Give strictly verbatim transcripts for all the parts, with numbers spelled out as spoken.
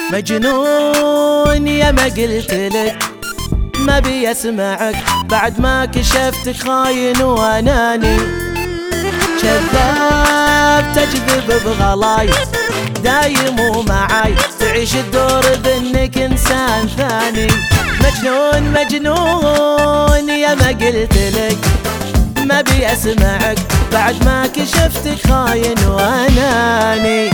مجنون يا ما قلت لك ما بي اسمعك بعد ما كشفتك خاين واناني، كذاب تجذب بغلاي دايم ومعاي تعيش الدور بانك انسان ثاني. مجنون مجنون يا ما قلت لك ما بي اسمعك بعد ما كشفتك خاين واناني،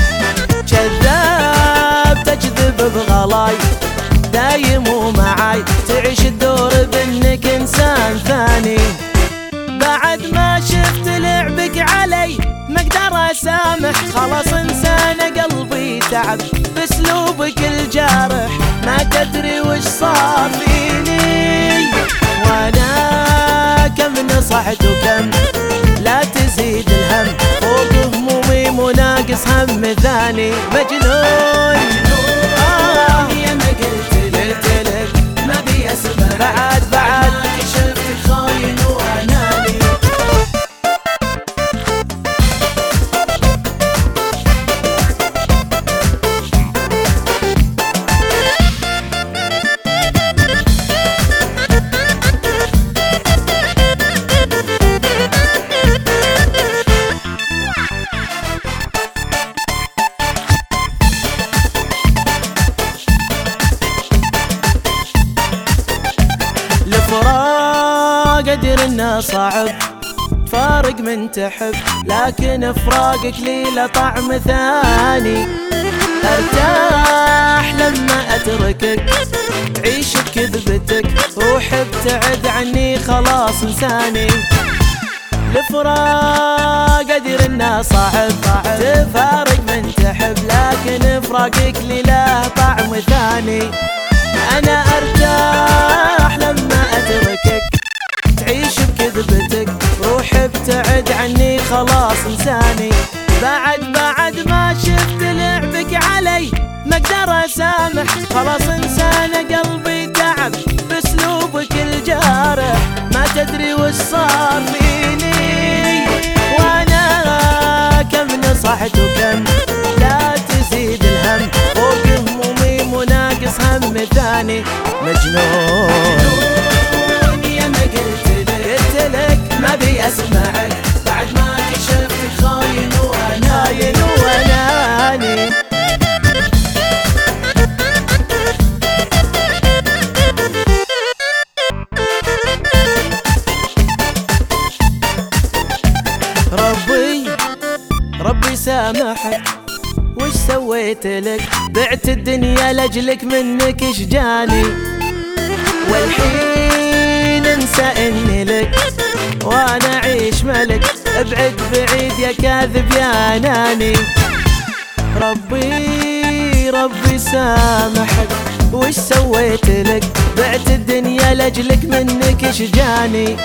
كذاب تجذب بغلاي دايم ومعاي تعيش الدور بانك انسان ثاني. بعد ما شفت لعبك علي ما اقدر اسامح، خلاص انسان قلبي تعب باسلوبك الجارح، ما تدري وش صار فيني وانا كم نصحت وكم لا تزيد الهم فوق همومي مو ناقص هم ثاني. مجنون آه يا ما قلت لك ما بي اسمع بعد بعد كشفتك خاين واناني. الفراق ادري انه صعب فارق من تحب، لكن فراقك لي له طعم ثاني. ارتاح لما اتركك عيش بكذبتك روح ابتعد عني خلاص انساني. الفراق ادري انه صعب تفارق من تحب، لكن فراقك لي له طعم ثاني. انا ارتاح لما اتركك تعيش بكذبتك روح ابتعد عني خلاص انساني. بعد بعد ما شفت لعبك علي ما اقدر اسامح، خلاص انسان قلبي تعب باسلوبك الجارح، ما تدري وش صار فيني وانا كم نصحت وكم لا تزيد الهم فوق همومي مو ناقص هم ثاني. مجنون يا ما قلت لك قلت لك ما بي اسمعك بعد ما كشفتك خاين واناني واناني. ربي ربي سامحك وش سويت لك، بعت الدنيا لاجلك منك ايش جاني، والحين انسى اني لك وانا اعيش ملك ابعد بعيد يا كاذب يا اناني. ربي ربي سامحك وش سويت لك، بعت الدنيا لاجلك منك ايش جاني،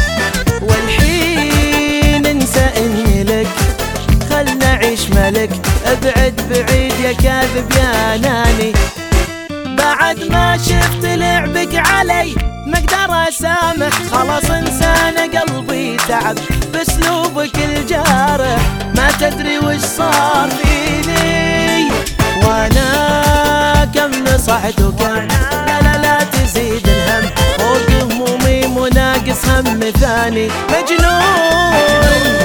والحين انسى اني لك خلنا عيش ملك ابعد بعيد يا كاذب يا اناني. بعد ما شفت لعبك علي ما اقدر اسامح، خلاص انسان قلبي تعب باسلوبك الجارح، ما تدري وش صار فيني وانا كم نصحت وكم لا لا لا تزيد الهم فوق همومي مو ناقص هم ثاني. مجنون